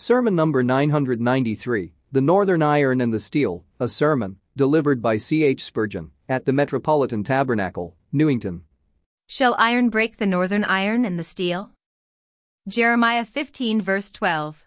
Sermon number 993, The Northern Iron and the Steel, a sermon, delivered by C.H. Spurgeon, at the Metropolitan Tabernacle, Newington. Shall iron break the northern iron and the steel? Jeremiah 15 verse 12.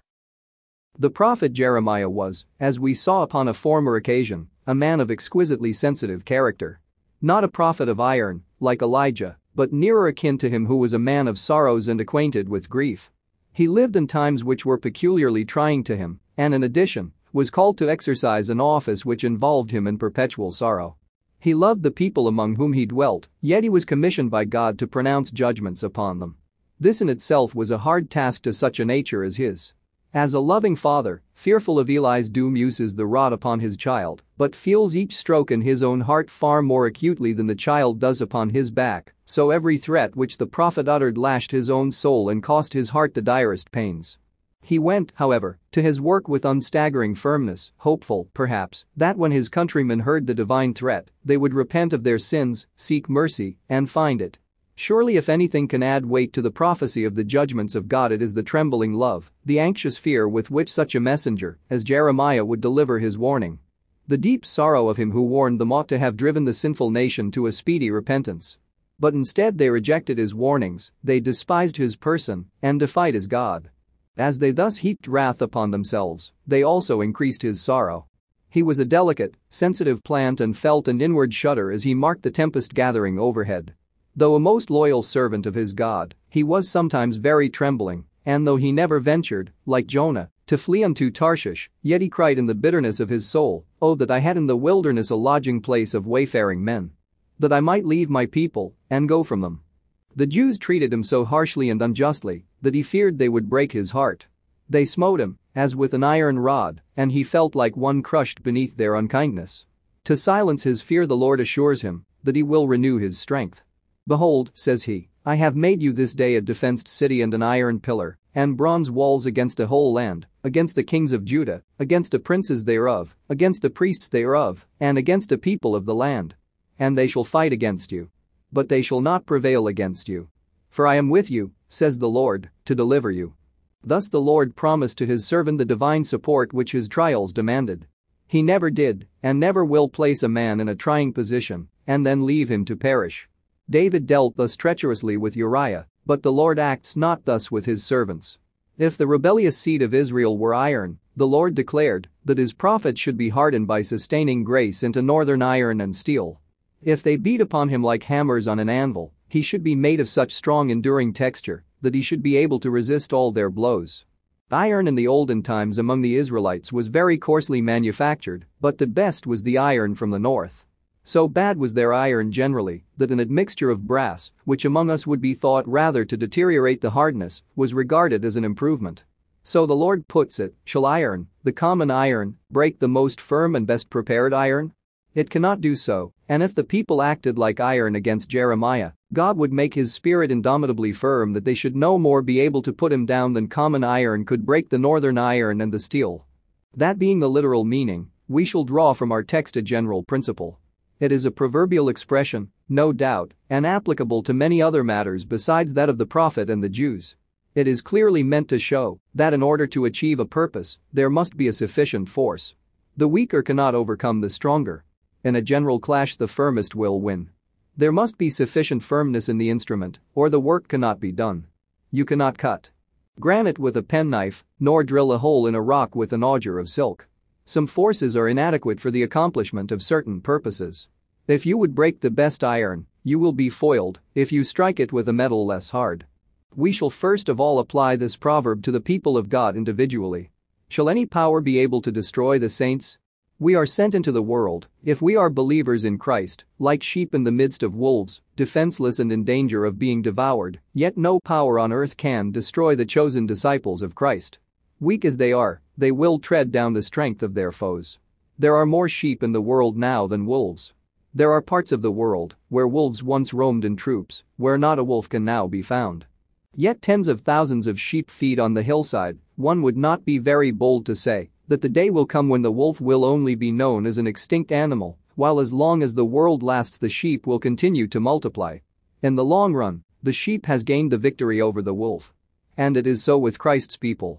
The prophet Jeremiah was, as we saw upon a former occasion, a man of exquisitely sensitive character. Not a prophet of iron, like Elijah, but nearer akin to him, who was a man of sorrows and acquainted with grief. He lived in times which were peculiarly trying to him, and in addition, was called to exercise an office which involved him in perpetual sorrow. He loved the people among whom he dwelt, yet he was commissioned by God to pronounce judgments upon them. This in itself was a hard task to such a nature as his. As a loving father, fearful of Eli's doom, uses the rod upon his child, but feels each stroke in his own heart far more acutely than the child does upon his back, so every threat which the prophet uttered lashed his own soul and cost his heart the direst pains. He went, however, to his work with unstaggering firmness, hopeful, perhaps, that when his countrymen heard the divine threat, they would repent of their sins, seek mercy, and find it. Surely if anything can add weight to the prophecy of the judgments of God, it is the trembling love, the anxious fear with which such a messenger as Jeremiah would deliver his warning. The deep sorrow of him who warned them ought to have driven the sinful nation to a speedy repentance. But instead they rejected his warnings, they despised his person, and defied his God. As they thus heaped wrath upon themselves, they also increased his sorrow. He was a delicate, sensitive plant and felt an inward shudder as he marked the tempest gathering overhead. Though a most loyal servant of his God, he was sometimes very trembling, and though he never ventured, like Jonah, to flee unto Tarshish, yet he cried in the bitterness of his soul, "Oh, that I had in the wilderness a lodging place of wayfaring men! That I might leave my people, and go from them." The Jews treated him so harshly and unjustly, that he feared they would break his heart. They smote him, as with an iron rod, and he felt like one crushed beneath their unkindness. To silence his fear the Lord assures him that he will renew his strength. "Behold," says he, "I have made you this day a defenced city and an iron pillar, and bronze walls against a whole land, against the kings of Judah, against the princes thereof, against the priests thereof, and against the people of the land. And they shall fight against you. But they shall not prevail against you. For I am with you, says the Lord, to deliver you." Thus the Lord promised to his servant the divine support which his trials demanded. He never did, and never will, place a man in a trying position and then leave him to perish. David dealt thus treacherously with Uriah, but the Lord acts not thus with his servants. If the rebellious seed of Israel were iron, the Lord declared that his prophets should be hardened by sustaining grace into northern iron and steel. If they beat upon him like hammers on an anvil, he should be made of such strong enduring texture that he should be able to resist all their blows. Iron in the olden times among the Israelites was very coarsely manufactured, but the best was the iron from the north. So bad was their iron generally that an admixture of brass, which among us would be thought rather to deteriorate the hardness, was regarded as an improvement. So the Lord puts it, shall iron, the common iron, break the most firm and best prepared iron? It cannot do so, and if the people acted like iron against Jeremiah, God would make his spirit indomitably firm that they should no more be able to put him down than common iron could break the northern iron and the steel. That being the literal meaning, we shall draw from our text a general principle. It is a proverbial expression, no doubt, and applicable to many other matters besides that of the prophet and the Jews. It is clearly meant to show that in order to achieve a purpose, there must be a sufficient force. The weaker cannot overcome the stronger. In a general clash, the firmest will win. There must be sufficient firmness in the instrument, or the work cannot be done. You cannot cut granite with a penknife, nor drill a hole in a rock with an auger of silk. Some forces are inadequate for the accomplishment of certain purposes. If you would break the best iron, you will be foiled if you strike it with a metal less hard. We shall first of all apply this proverb to the people of God individually. Shall any power be able to destroy the saints? We are sent into the world, if we are believers in Christ, like sheep in the midst of wolves, defenseless and in danger of being devoured, yet no power on earth can destroy the chosen disciples of Christ. Weak as they are, they will tread down the strength of their foes. There are more sheep in the world now than wolves. There are parts of the world where wolves once roamed in troops, where not a wolf can now be found. Yet tens of thousands of sheep feed on the hillside. One would not be very bold to say that the day will come when the wolf will only be known as an extinct animal, while as long as the world lasts the sheep will continue to multiply. In the long run, the sheep has gained the victory over the wolf. And it is so with Christ's people.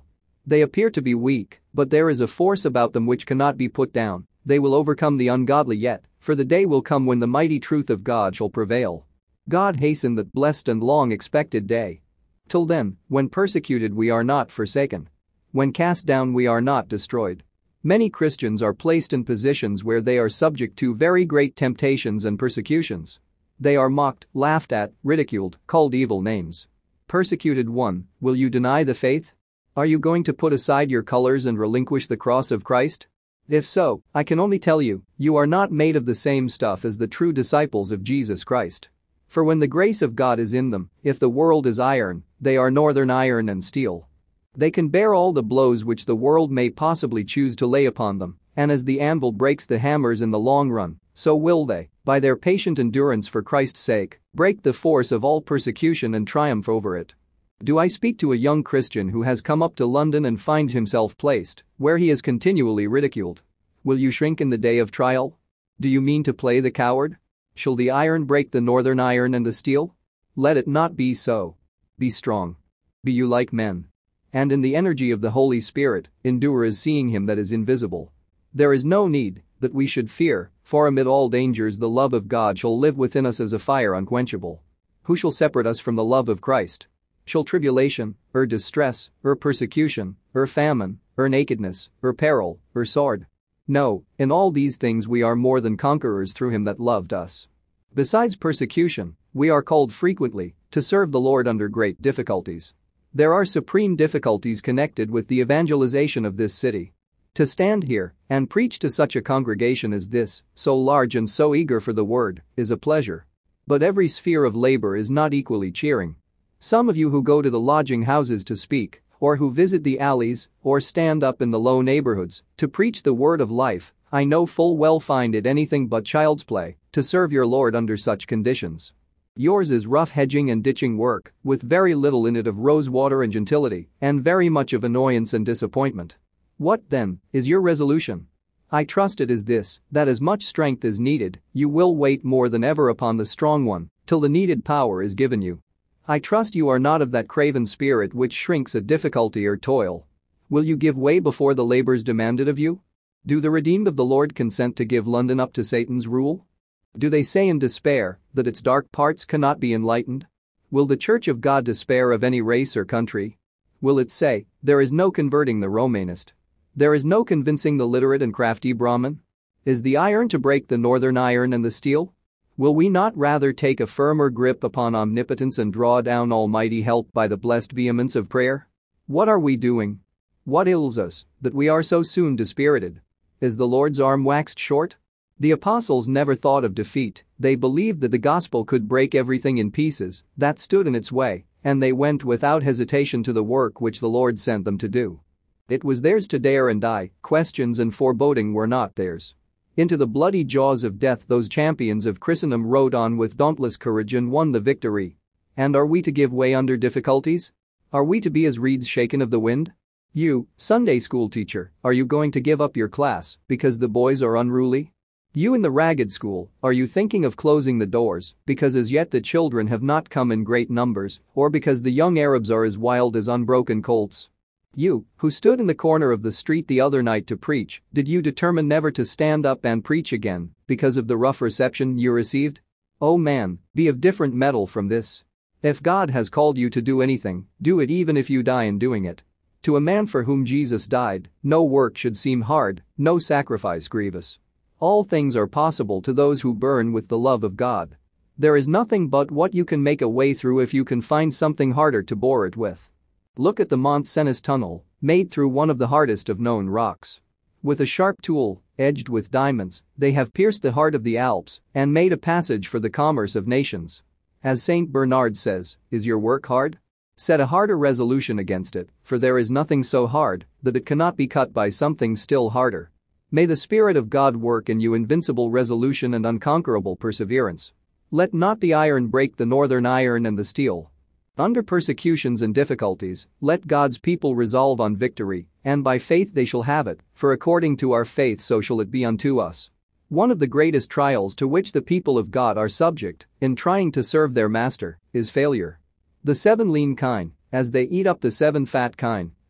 They appear to be weak, but there is a force about them which cannot be put down. They will overcome the ungodly yet, for the day will come when the mighty truth of God shall prevail. God hasten that blessed and long-expected day. Till then, when persecuted we are not forsaken. When cast down we are not destroyed. Many Christians are placed in positions where they are subject to very great temptations and persecutions. They are mocked, laughed at, ridiculed, called evil names. Persecuted one, will you deny the faith? Are you going to put aside your colors and relinquish the cross of Christ? If so, I can only tell you, you are not made of the same stuff as the true disciples of Jesus Christ. For when the grace of God is in them, if the world is iron, they are northern iron and steel. They can bear all the blows which the world may possibly choose to lay upon them, and as the anvil breaks the hammers in the long run, so will they, by their patient endurance for Christ's sake, break the force of all persecution and triumph over it. Do I speak to a young Christian who has come up to London and finds himself placed where he is continually ridiculed? Will you shrink in the day of trial? Do you mean to play the coward? Shall the iron break the northern iron and the steel? Let it not be so. Be strong. Be you like men. And in the energy of the Holy Spirit, endure as seeing him that is invisible. There is no need that we should fear, for amid all dangers the love of God shall live within us as a fire unquenchable. Who shall separate us from the love of Christ? Shall tribulation, or distress, or persecution, or famine, or nakedness, or peril, or sword? No, in all these things we are more than conquerors through him that loved us. Besides persecution, we are called frequently to serve the Lord under great difficulties. There are supreme difficulties connected with the evangelization of this city. To stand here and preach to such a congregation as this, so large and so eager for the word, is a pleasure. But every sphere of labor is not equally cheering. Some of you who go to the lodging houses to speak, or who visit the alleys, or stand up in the low neighborhoods to preach the word of life, I know full well find it anything but child's play to serve your Lord under such conditions. Yours is rough hedging and ditching work, with very little in it of rosewater and gentility, and very much of annoyance and disappointment. What, then, is your resolution? I trust it is this, that as much strength as needed, you will wait more than ever upon the strong one, till the needed power is given you. I trust you are not of that craven spirit which shrinks at difficulty or toil. Will you give way before the labors demanded of you? Do the redeemed of the Lord consent to give London up to Satan's rule? Do they say in despair that its dark parts cannot be enlightened? Will the Church of God despair of any race or country? Will it say, there is no converting the Romanist? There is no convincing the literate and crafty Brahmin? Is the iron to break the northern iron and the steel? Will we not rather take a firmer grip upon omnipotence and draw down almighty help by the blessed vehemence of prayer? What are we doing? What ails us, that we are so soon dispirited? Is the Lord's arm waxed short? The apostles never thought of defeat, they believed that the gospel could break everything in pieces that stood in its way, and they went without hesitation to the work which the Lord sent them to do. It was theirs to dare and die, questions and foreboding were not theirs. Into the bloody jaws of death those champions of Christendom rode on with dauntless courage and won the victory. And are we to give way under difficulties? Are we to be as reeds shaken of the wind? You, Sunday school teacher, are you going to give up your class because the boys are unruly? You in the ragged school, are you thinking of closing the doors because as yet the children have not come in great numbers, or because the young Arabs are as wild as unbroken colts? You, who stood in the corner of the street the other night to preach, did you determine never to stand up and preach again because of the rough reception you received? Oh man, be of different metal from this. If God has called you to do anything, do it even if you die in doing it. To a man for whom Jesus died, no work should seem hard, no sacrifice grievous. All things are possible to those who burn with the love of God. There is nothing but what you can make a way through if you can find something harder to bore it with. Look at the Mont Cenis tunnel, made through one of the hardest of known rocks. With a sharp tool, edged with diamonds, they have pierced the heart of the Alps and made a passage for the commerce of nations. As Saint Bernard says, is your work hard? Set a harder resolution against it, for there is nothing so hard that it cannot be cut by something still harder. May the Spirit of God work in you invincible resolution and unconquerable perseverance. Let not the iron break the northern iron and the steel. Under persecutions and difficulties, let God's people resolve on victory, and by faith they shall have it, for according to our faith so shall it be unto us. One of the greatest trials to which the people of God are subject, in trying to serve their master, is failure. The 7 lean kine, as they eat up the 7 fat kine,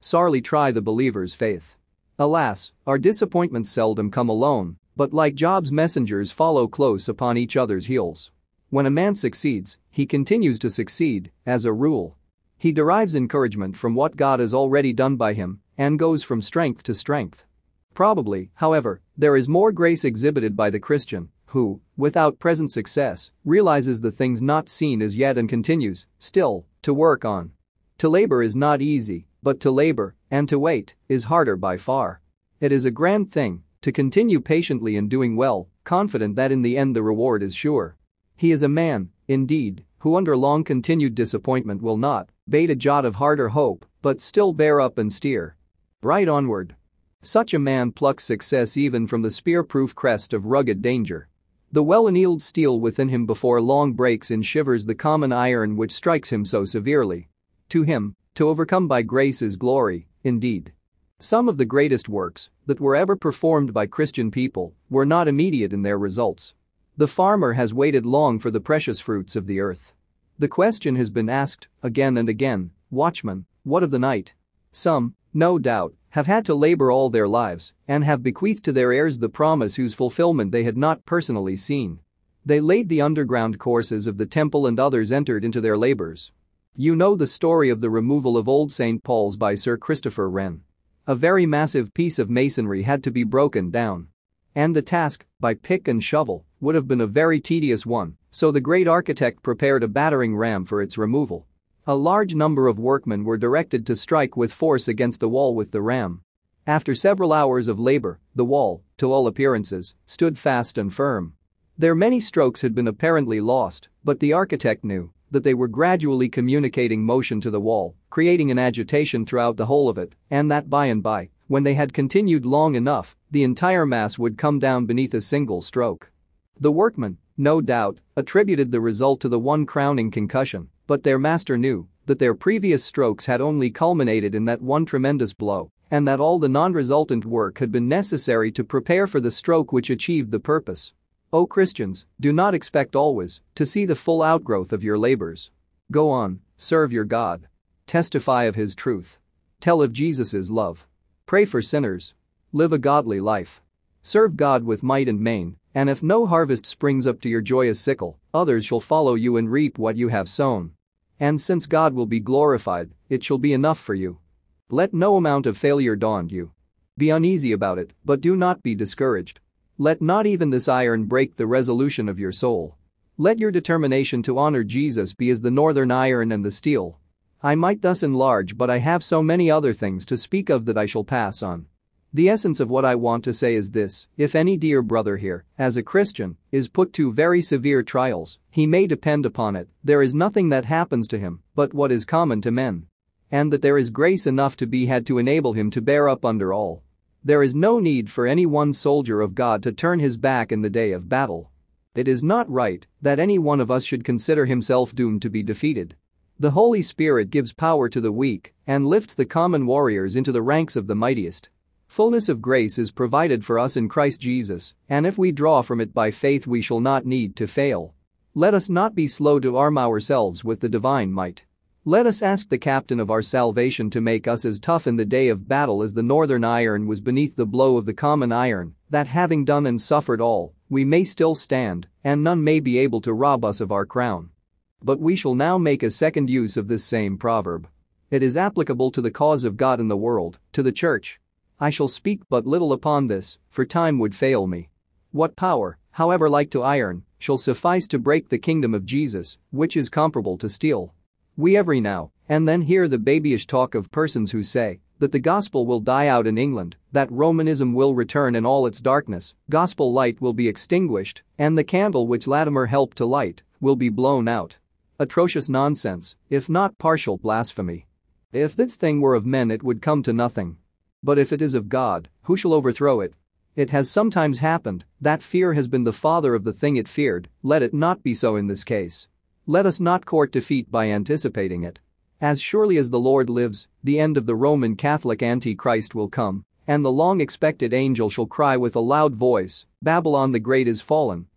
sorely try the believer's faith. Alas, our disappointments seldom come alone, but like Job's messengers follow close upon each other's heels. When a man succeeds, he continues to succeed, as a rule. He derives encouragement from what God has already done by him and goes from strength to strength. Probably, however, there is more grace exhibited by the Christian who, without present success, realizes the things not seen as yet and continues, still, to work on. To labor is not easy, but to labor, and to wait, is harder by far. It is a grand thing to continue patiently in doing well, confident that in the end the reward is sure. He is a man, indeed, who under long continued disappointment will not bate a jot of heart or hope, but still bear up and steer right onward. Such a man plucks success even from the spear-proof crest of rugged danger. The well-annealed steel within him before long breaks in shivers the common iron which strikes him so severely. To him, to overcome by grace is glory, indeed. Some of the greatest works that were ever performed by Christian people were not immediate in their results. The farmer has waited long for the precious fruits of the earth. The question has been asked, again and again, watchman, what of the night? Some, no doubt, have had to labor all their lives and have bequeathed to their heirs the promise whose fulfillment they had not personally seen. They laid the underground courses of the temple and others entered into their labors. You know the story of the removal of Old St. Paul's by Sir Christopher Wren. A very massive piece of masonry had to be broken down. And the task, by pick and shovel, would have been a very tedious one, so the great architect prepared a battering ram for its removal. A large number of workmen were directed to strike with force against the wall with the ram. After several hours of labor, the wall, to all appearances, stood fast and firm. Their many strokes had been apparently lost, but the architect knew that they were gradually communicating motion to the wall, creating an agitation throughout the whole of it, and that by and by, when they had continued long enough, the entire mass would come down beneath a single stroke. The workmen, no doubt, attributed the result to the one crowning concussion, but their master knew that their previous strokes had only culminated in that one tremendous blow, and that all the non-resultant work had been necessary to prepare for the stroke which achieved the purpose. O Christians, do not expect always to see the full outgrowth of your labors. Go on, serve your God. Testify of His truth. Tell of Jesus' love. Pray for sinners. Live a godly life. Serve God with might and main, and if no harvest springs up to your joyous sickle, others shall follow you and reap what you have sown. And since God will be glorified, it shall be enough for you. Let no amount of failure daunt you. Be uneasy about it, but do not be discouraged. Let not even this iron break the resolution of your soul. Let your determination to honor Jesus be as the northern iron and the steel. I might thus enlarge, but I have so many other things to speak of that I shall pass on. The essence of what I want to say is this: if any dear brother here, as a Christian, is put to very severe trials, he may depend upon it, there is nothing that happens to him but what is common to men. And that there is grace enough to be had to enable him to bear up under all. There is no need for any one soldier of God to turn his back in the day of battle. It is not right that any one of us should consider himself doomed to be defeated. The Holy Spirit gives power to the weak and lifts the common warriors into the ranks of the mightiest. Fullness of grace is provided for us in Christ Jesus, and if we draw from it by faith we shall not need to fail. Let us not be slow to arm ourselves with the divine might. Let us ask the captain of our salvation to make us as tough in the day of battle as the northern iron was beneath the blow of the common iron, that having done and suffered all, we may still stand, and none may be able to rob us of our crown. But we shall now make a second use of this same proverb. It is applicable to the cause of God in the world, to the church. I shall speak but little upon this, for time would fail me. What power, however like to iron, shall suffice to break the kingdom of Jesus, which is comparable to steel? We every now and then hear the babyish talk of persons who say that the gospel will die out in England, that Romanism will return in all its darkness, gospel light will be extinguished, and the candle which Latimer helped to light will be blown out. Atrocious nonsense, if not partial blasphemy. If this thing were of men it would come to nothing. But if it is of God, who shall overthrow it? It has sometimes happened that fear has been the father of the thing it feared, let it not be so in this case. Let us not court defeat by anticipating it. As surely as the Lord lives, the end of the Roman Catholic Antichrist will come, and the long-expected angel shall cry with a loud voice, Babylon the Great is fallen,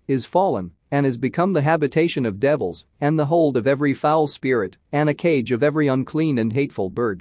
and has become the habitation of devils, and the hold of every foul spirit, and a cage of every unclean and hateful bird.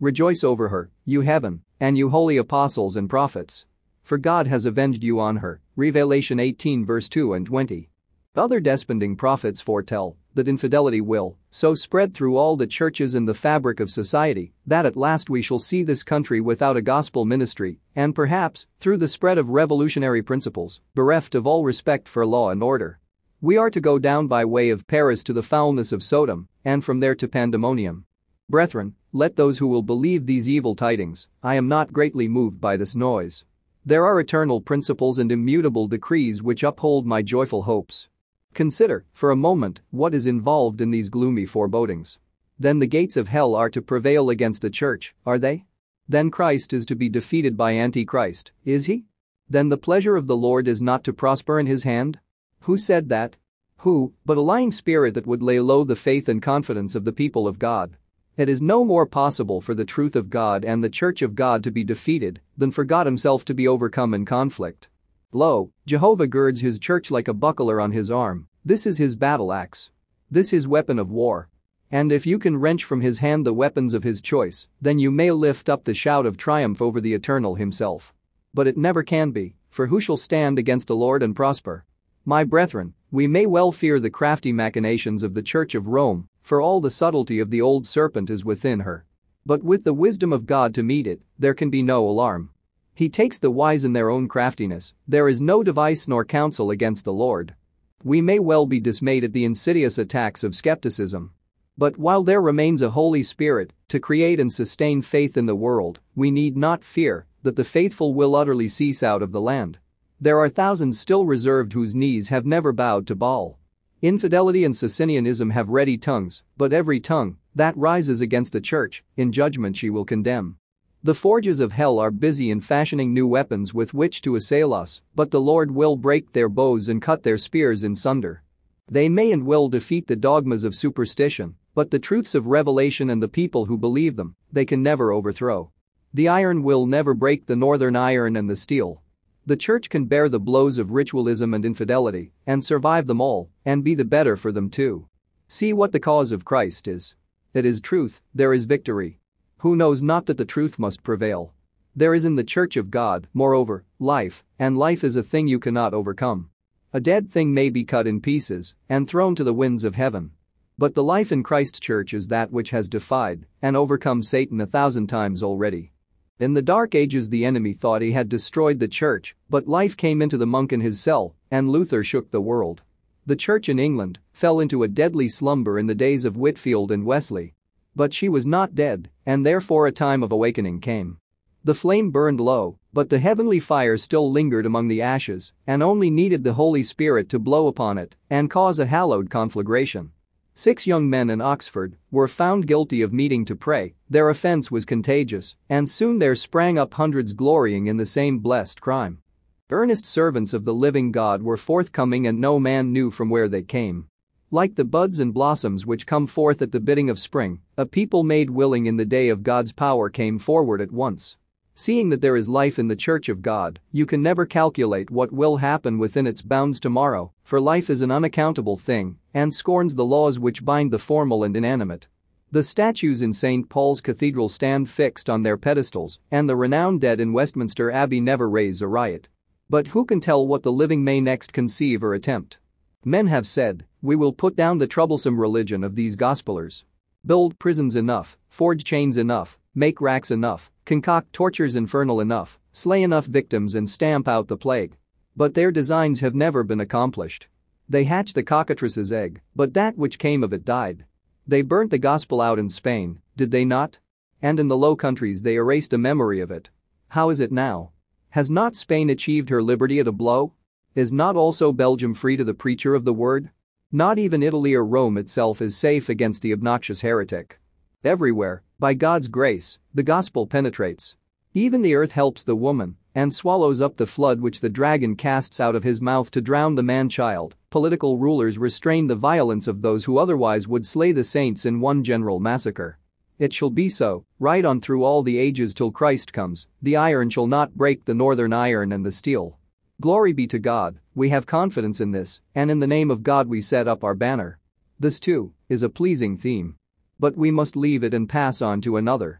Rejoice over her, you heaven, and you holy apostles and prophets. For God has avenged you on her. Revelation 18 verse 2 and 20. Other desponding prophets foretell that infidelity will so spread through all the churches and the fabric of society that at last we shall see this country without a gospel ministry and perhaps, through the spread of revolutionary principles, bereft of all respect for law and order. We are to go down by way of Paris to the foulness of Sodom and from there to Pandemonium. Brethren, let those who will believe these evil tidings, I am not greatly moved by this noise. There are eternal principles and immutable decrees which uphold my joyful hopes. Consider, for a moment, what is involved in these gloomy forebodings. Then the gates of hell are to prevail against the church, are they? Then Christ is to be defeated by Antichrist, is he? Then the pleasure of the Lord is not to prosper in his hand? Who said that? Who, but a lying spirit that would lay low the faith and confidence of the people of God? It is no more possible for the truth of God and the church of God to be defeated than for God himself to be overcome in conflict. Lo, Jehovah girds his church like a buckler on his arm. This is his battle axe. This his weapon of war. And if you can wrench from his hand the weapons of his choice, then you may lift up the shout of triumph over the Eternal himself. But it never can be, for who shall stand against the Lord and prosper? My brethren, we may well fear the crafty machinations of the Church of Rome, for all the subtlety of the old serpent is within her. But with the wisdom of God to meet it, there can be no alarm. He takes the wise in their own craftiness, there is no device nor counsel against the Lord. We may well be dismayed at the insidious attacks of skepticism. But while there remains a Holy Spirit to create and sustain faith in the world, we need not fear that the faithful will utterly cease out of the land. There are thousands still reserved whose knees have never bowed to Baal. Infidelity and Socinianism have ready tongues, but every tongue that rises against the church, in judgment she will condemn. The forges of hell are busy in fashioning new weapons with which to assail us, but the Lord will break their bows and cut their spears in sunder. They may and will defeat the dogmas of superstition, but the truths of revelation and the people who believe them, they can never overthrow. The iron will never break the northern iron and the steel. The church can bear the blows of ritualism and infidelity, and survive them all, and be the better for them too. See what the cause of Christ is. It is truth, there is victory. Who knows not that the truth must prevail? There is in the church of God, moreover, life, and life is a thing you cannot overcome. A dead thing may be cut in pieces and thrown to the winds of heaven. But the life in Christ's church is that which has defied and overcome Satan 1,000 times already. In the dark ages the enemy thought he had destroyed the church, but life came into the monk in his cell, and Luther shook the world. The church in England fell into a deadly slumber in the days of Whitfield and Wesley. But she was not dead, and therefore a time of awakening came. The flame burned low, but the heavenly fire still lingered among the ashes and only needed the Holy Spirit to blow upon it and cause a hallowed conflagration. 6 young men in Oxford were found guilty of meeting to pray, their offense was contagious, and soon there sprang up hundreds glorying in the same blessed crime. Earnest servants of the living God were forthcoming and no man knew from where they came. Like the buds and blossoms which come forth at the bidding of spring, a people made willing in the day of God's power came forward at once. Seeing that there is life in the church of God, you can never calculate what will happen within its bounds tomorrow, for life is an unaccountable thing and scorns the laws which bind the formal and inanimate. The statues in St. Paul's Cathedral stand fixed on their pedestals, and the renowned dead in Westminster Abbey never raise a riot. But who can tell what the living may next conceive or attempt? Men have said, we will put down the troublesome religion of these gospelers. Build prisons enough, forge chains enough, make racks enough, concoct tortures infernal enough, slay enough victims and stamp out the plague. But their designs have never been accomplished. They hatched the cockatrice's egg, but that which came of it died. They burnt the gospel out in Spain, did they not? And in the Low Countries they erased a memory of it. How is it now? Has not Spain achieved her liberty at a blow? Is not also Belgium free to the preacher of the word? Not even Italy or Rome itself is safe against the obnoxious heretic. Everywhere, by God's grace, the gospel penetrates. Even the earth helps the woman and swallows up the flood which the dragon casts out of his mouth to drown the man-child. Political rulers restrain the violence of those who otherwise would slay the saints in one general massacre. It shall be so, right on through all the ages till Christ comes, the iron shall not break the northern iron and the steel. Glory be to God, we have confidence in this, and in the name of God we set up our banner. This too is a pleasing theme. But we must leave it and pass on to another.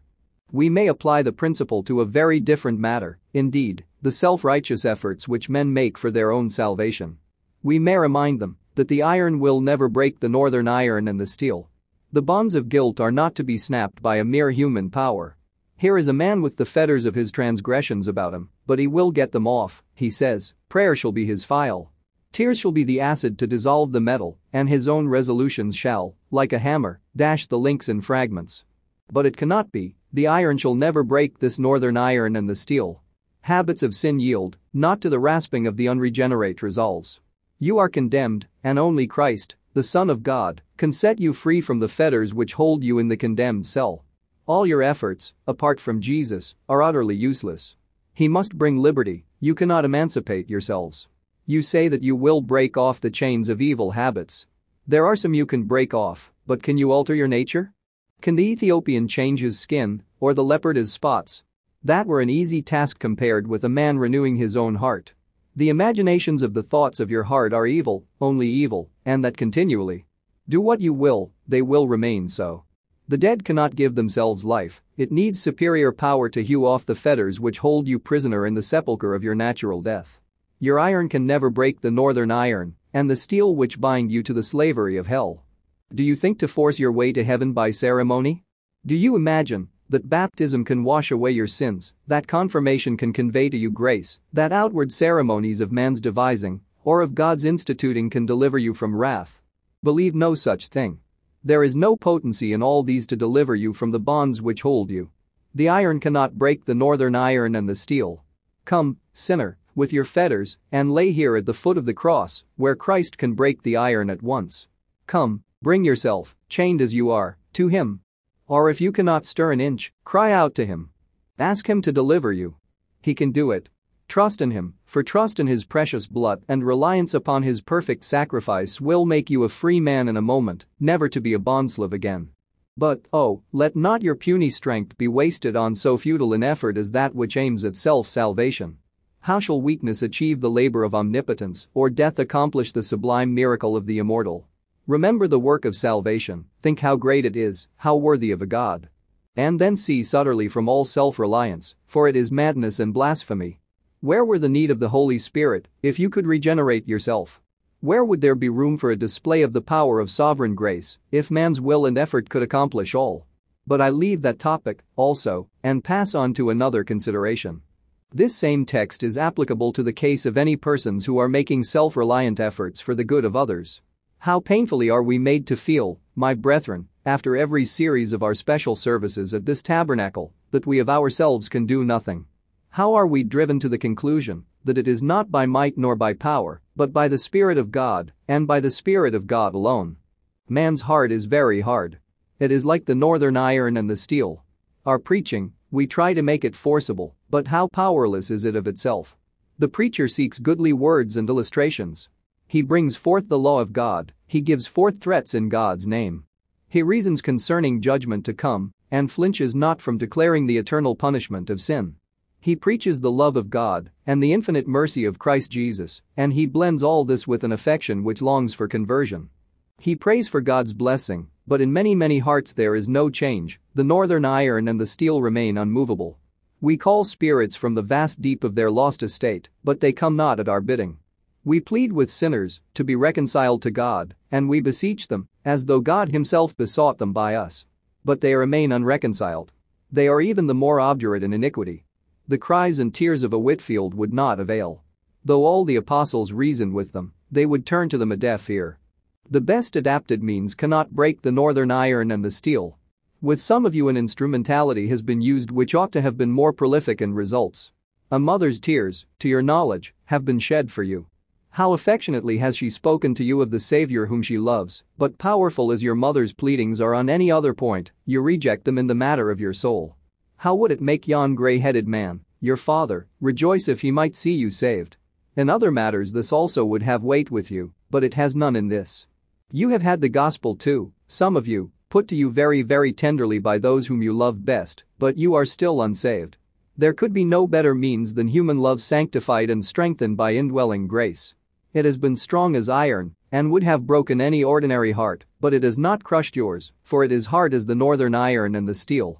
We may apply the principle to a very different matter, indeed, the self-righteous efforts which men make for their own salvation. We may remind them that the iron will never break the northern iron and the steel. The bonds of guilt are not to be snapped by a mere human power. Here is a man with the fetters of his transgressions about him, but he will get them off, he says. Prayer shall be his file. Tears shall be the acid to dissolve the metal, and his own resolutions shall, like a hammer, dash the links in fragments. But it cannot be, the iron shall never break this northern iron and the steel. Habits of sin yield, not to the rasping of the unregenerate resolves. You are condemned, and only Christ, the Son of God, can set you free from the fetters which hold you in the condemned cell. All your efforts, apart from Jesus, are utterly useless. He must bring liberty, you cannot emancipate yourselves. You say that you will break off the chains of evil habits. There are some you can break off, but can you alter your nature? Can the Ethiopian change his skin, or the leopard his spots? That were an easy task compared with a man renewing his own heart. The imaginations of the thoughts of your heart are evil, only evil, and that continually. Do what you will, they will remain so. The dead cannot give themselves life, it needs superior power to hew off the fetters which hold you prisoner in the sepulchre of your natural death. Your iron can never break the northern iron, and the steel which bind you to the slavery of hell. Do you think to force your way to heaven by ceremony? Do you imagine that baptism can wash away your sins, that confirmation can convey to you grace, that outward ceremonies of man's devising, or of God's instituting can deliver you from wrath? Believe no such thing. There is no potency in all these to deliver you from the bonds which hold you. The iron cannot break the northern iron and the steel. Come, sinner, with your fetters, and lay here at the foot of the cross, where Christ can break the iron at once. Come, bring yourself, chained as you are, to him. Or if you cannot stir an inch, cry out to him. Ask him to deliver you. He can do it. Trust in him, for trust in his precious blood and reliance upon his perfect sacrifice will make you a free man in a moment, never to be a bondslave again. But, oh, let not your puny strength be wasted on so futile an effort as that which aims at self-salvation. How shall weakness achieve the labor of omnipotence, or death accomplish the sublime miracle of the immortal? Remember the work of salvation, think how great it is, how worthy of a God. And then cease utterly from all self-reliance, for it is madness and blasphemy. Where were the need of the Holy Spirit if you could regenerate yourself? Where would there be room for a display of the power of sovereign grace if man's will and effort could accomplish all? But I leave that topic, also, and pass on to another consideration. This same text is applicable to the case of any persons who are making self-reliant efforts for the good of others. How painfully are we made to feel, my brethren, after every series of our special services at this tabernacle, that we of ourselves can do nothing. How are we driven to the conclusion that it is not by might nor by power, but by the Spirit of God, and by the Spirit of God alone. Man's heart is very hard. It is like the northern iron and the steel. Our preaching, we try to make it forcible, but how powerless is it of itself? The preacher seeks goodly words and illustrations. He brings forth the law of God, he gives forth threats in God's name. He reasons concerning judgment to come, and flinches not from declaring the eternal punishment of sin. He preaches the love of God and the infinite mercy of Christ Jesus, and he blends all this with an affection which longs for conversion. He prays for God's blessing, but in many hearts there is no change, the northern iron and the steel remain unmovable. We call spirits from the vast deep of their lost estate, but they come not at our bidding. We plead with sinners to be reconciled to God, and we beseech them, as though God himself besought them by us. But they remain unreconciled. They are even the more obdurate in iniquity. The cries and tears of a Whitfield would not avail. Though all the apostles reasoned with them, they would turn to them a deaf ear. The best adapted means cannot break the northern iron and the steel. With some of you an instrumentality has been used which ought to have been more prolific in results. A mother's tears, to your knowledge, have been shed for you. How affectionately has she spoken to you of the Savior whom she loves, but powerful as your mother's pleadings are on any other point, you reject them in the matter of your soul. How would it make yon grey-headed man, your father, rejoice if he might see you saved? In other matters this also would have weight with you, but it has none in this. You have had the gospel too, some of you, put to you very tenderly by those whom you love best, but you are still unsaved. There could be no better means than human love sanctified and strengthened by indwelling grace. It has been strong as iron, and would have broken any ordinary heart, but it has not crushed yours, for it is hard as the northern iron and the steel.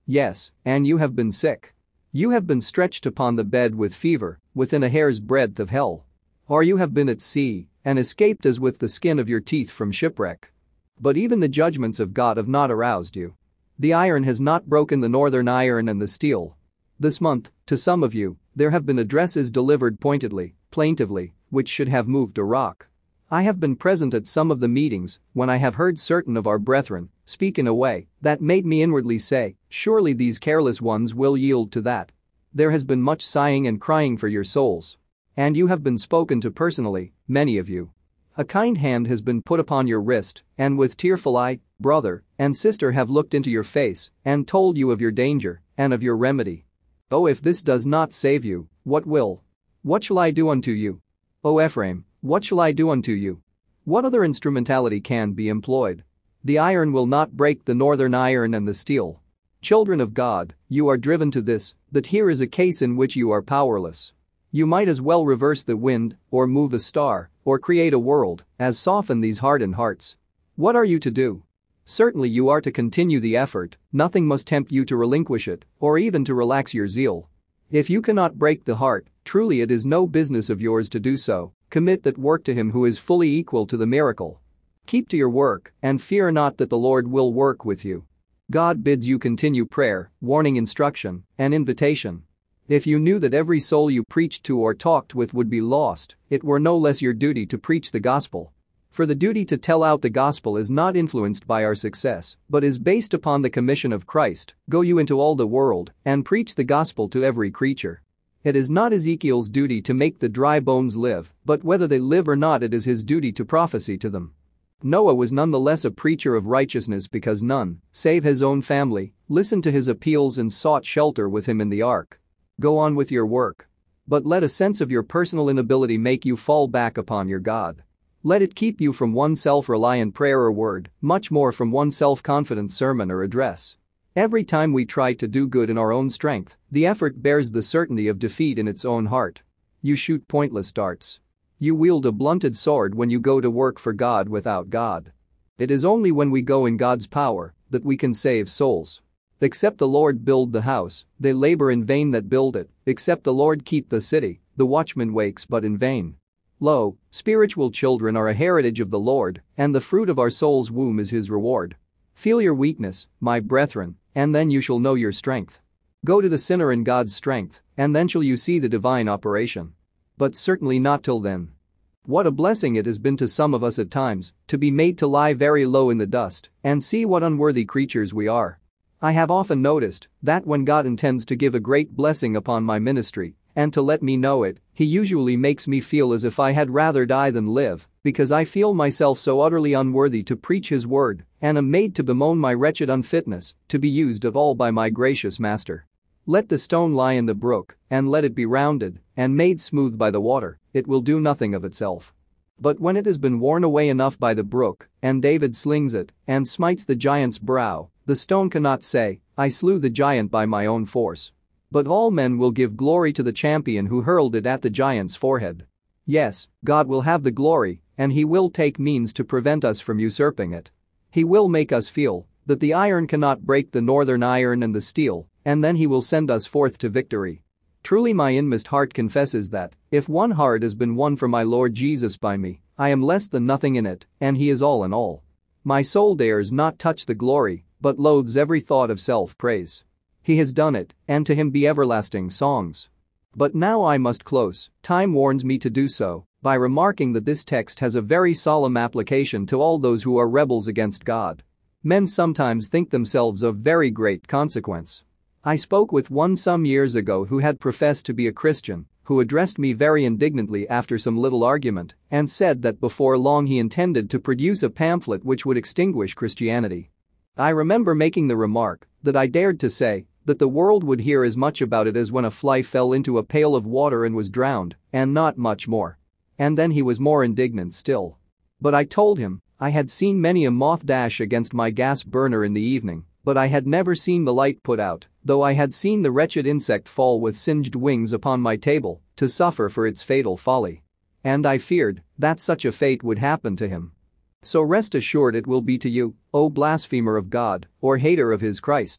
Yes, and you have been sick. You have been stretched upon the bed with fever, within a hair's breadth of hell. Or you have been at sea, and escaped as with the skin of your teeth from shipwreck. But even the judgments of God have not aroused you. The iron has not broken the northern iron and the steel. This month, to some of you, there have been addresses delivered pointedly, plaintively, which should have moved a rock. I have been present at some of the meetings when I have heard certain of our brethren speak in a way that made me inwardly say, surely these careless ones will yield to that. There has been much sighing and crying for your souls. And you have been spoken to personally, many of you. A kind hand has been put upon your wrist, and with tearful eye, brother and sister have looked into your face and told you of your danger and of your remedy. Oh, if this does not save you, what will? What shall I do unto you? O Ephraim, what shall I do unto you? What other instrumentality can be employed? The iron will not break the northern iron and the steel. Children of God, you are driven to this, that here is a case in which you are powerless. You might as well reverse the wind, or move a star, or create a world, as soften these hardened hearts. What are you to do? Certainly you are to continue the effort, nothing must tempt you to relinquish it, or even to relax your zeal. If you cannot break the heart, truly it is no business of yours to do so. Commit that work to him who is fully equal to the miracle. Keep to your work, and fear not that the Lord will work with you. God bids you continue prayer, warning, instruction, and invitation. If you knew that every soul you preached to or talked with would be lost, it were no less your duty to preach the gospel. For the duty to tell out the gospel is not influenced by our success, but is based upon the commission of Christ, go you into all the world, and preach the gospel to every creature. It is not Ezekiel's duty to make the dry bones live, but whether they live or not it is his duty to prophesy to them. Noah was nonetheless a preacher of righteousness because none, save his own family, listened to his appeals and sought shelter with him in the ark. Go on with your work. But let a sense of your personal inability make you fall back upon your God. Let it keep you from one self-reliant prayer or word, much more from one self-confident sermon or address. Every time we try to do good in our own strength, the effort bears the certainty of defeat in its own heart. You shoot pointless darts. You wield a blunted sword when you go to work for God without God. It is only when we go in God's power that we can save souls. Except the Lord build the house, they labor in vain that build it, except the Lord keep the city, the watchman wakes but in vain. Lo, spiritual children are a heritage of the Lord, and the fruit of our soul's womb is his reward. Feel your weakness, my brethren, and then you shall know your strength. Go to the sinner in God's strength, and then shall you see the divine operation. But certainly not till then. What a blessing it has been to some of us at times to be made to lie very low in the dust and see what unworthy creatures we are. I have often noticed that when God intends to give a great blessing upon my ministry and to let me know it, he usually makes me feel as if I had rather die than live, because I feel myself so utterly unworthy to preach his word and am made to bemoan my wretched unfitness to be used of all by my gracious master. Let the stone lie in the brook, and let it be rounded and made smooth by the water, it will do nothing of itself. But when it has been worn away enough by the brook, and David slings it and smites the giant's brow, the stone cannot say, I slew the giant by my own force. But all men will give glory to the champion who hurled it at the giant's forehead. Yes, God will have the glory, and he will take means to prevent us from usurping it. He will make us feel that the iron cannot break the northern iron and the steel, and then he will send us forth to victory. Truly my inmost heart confesses that, if one heart has been won for my Lord Jesus by me, I am less than nothing in it, and he is all in all. My soul dares not touch the glory, but loathes every thought of self-praise. He has done it, and to him be everlasting songs. But now I must close, time warns me to do so, by remarking that this text has a very solemn application to all those who are rebels against God. Men sometimes think themselves of very great consequence. I spoke with one some years ago who had professed to be a Christian, who addressed me very indignantly after some little argument, and said that before long he intended to produce a pamphlet which would extinguish Christianity. I remember making the remark that I dared to say that the world would hear as much about it as when a fly fell into a pail of water and was drowned, and not much more. And then he was more indignant still. But I told him I had seen many a moth dash against my gas burner in the evening, but I had never seen the light put out, though I had seen the wretched insect fall with singed wings upon my table to suffer for its fatal folly. And I feared that such a fate would happen to him. So rest assured it will be to you, O blasphemer of God, or hater of his Christ.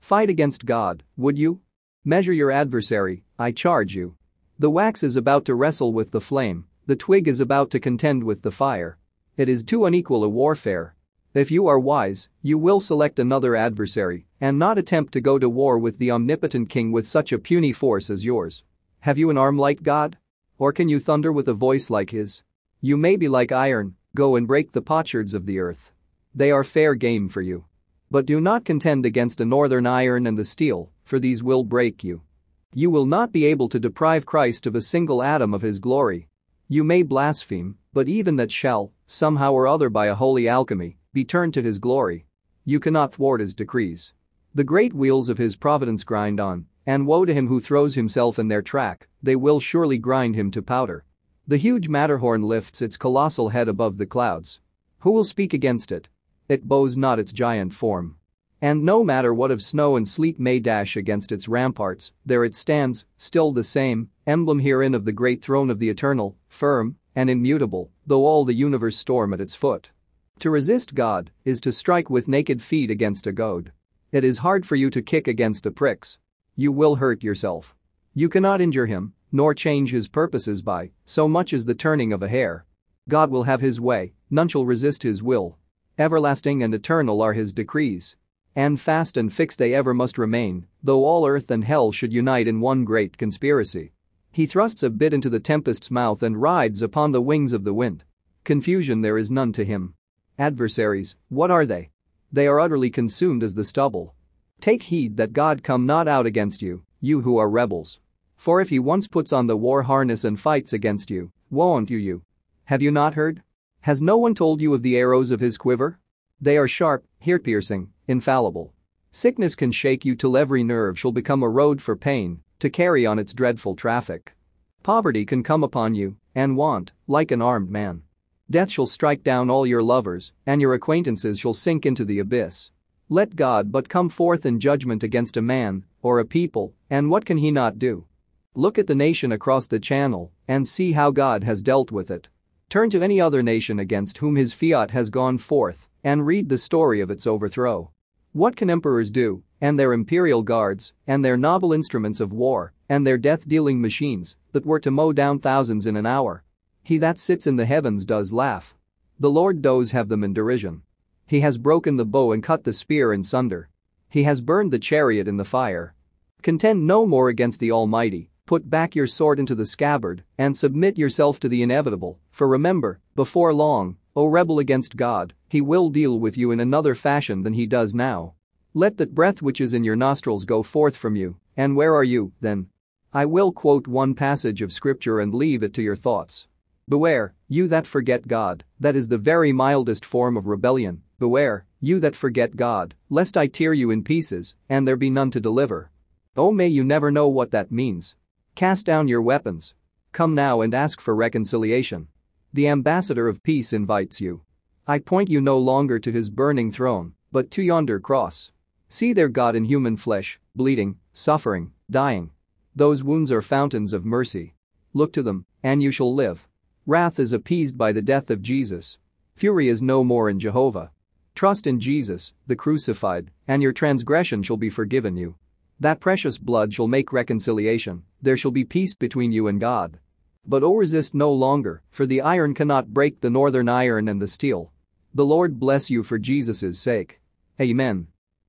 Fight against God, would you? Measure your adversary, I charge you. The wax is about to wrestle with the flame, the twig is about to contend with the fire. It is too unequal a warfare. If you are wise, you will select another adversary and not attempt to go to war with the omnipotent king with such a puny force as yours. Have you an arm like God? Or can you thunder with a voice like his? You may be like iron, go and break the potsherds of the earth. They are fair game for you. But do not contend against the northern iron and the steel, for these will break you. You will not be able to deprive Christ of a single atom of his glory. You may blaspheme, but even that shall, somehow or other by a holy alchemy, be turned to his glory. You cannot thwart his decrees. The great wheels of his providence grind on, and woe to him who throws himself in their track, they will surely grind him to powder. The huge Matterhorn lifts its colossal head above the clouds. Who will speak against it? It bows not its giant form. And no matter what of snow and sleet may dash against its ramparts, there it stands, still the same, emblem herein of the great throne of the eternal, firm and immutable, though all the universe storm at its foot. To resist God is to strike with naked feet against a goad. It is hard for you to kick against the pricks. You will hurt yourself. You cannot injure him, nor change his purposes by so much as the turning of a hair. God will have his way, none shall resist his will. Everlasting and eternal are his decrees. And fast and fixed they ever must remain, though all earth and hell should unite in one great conspiracy. He thrusts a bit into the tempest's mouth and rides upon the wings of the wind. Confusion there is none to him. Adversaries, what are they? They are utterly consumed as the stubble. Take heed that God come not out against you, you who are rebels. For if he once puts on the war harness and fights against you, woe unto you. Have you not heard? Has no one told you of the arrows of his quiver? They are sharp, ear-piercing, infallible. Sickness can shake you till every nerve shall become a road for pain to carry on its dreadful traffic. Poverty can come upon you, and want, like an armed man. Death shall strike down all your lovers, and your acquaintances shall sink into the abyss. Let God but come forth in judgment against a man, or a people, and what can he not do? Look at the nation across the channel, and see how God has dealt with it. Turn to any other nation against whom his fiat has gone forth, and read the story of its overthrow. What can emperors do, and their imperial guards, and their novel instruments of war, and their death-dealing machines, that were to mow down thousands in an hour? He that sits in the heavens does laugh. The Lord does have them in derision. He has broken the bow and cut the spear in sunder. He has burned the chariot in the fire. Contend no more against the Almighty, put back your sword into the scabbard, and submit yourself to the inevitable, for remember, before long, O rebel against God, he will deal with you in another fashion than he does now. Let that breath which is in your nostrils go forth from you, and where are you, then? I will quote one passage of scripture and leave it to your thoughts. Beware, you that forget God, that is the very mildest form of rebellion. Beware, you that forget God, lest I tear you in pieces, and there be none to deliver. Oh, may you never know what that means. Cast down your weapons. Come now and ask for reconciliation. The ambassador of peace invites you. I point you no longer to his burning throne, but to yonder cross. See there God in human flesh, bleeding, suffering, dying. Those wounds are fountains of mercy. Look to them, and you shall live. Wrath is appeased by the death of Jesus. Fury is no more in Jehovah. Trust in Jesus, the crucified, and your transgression shall be forgiven you. That precious blood shall make reconciliation, there shall be peace between you and God. But resist no longer, for the iron cannot break the northern iron and the steel. The Lord bless you for Jesus' sake. Amen.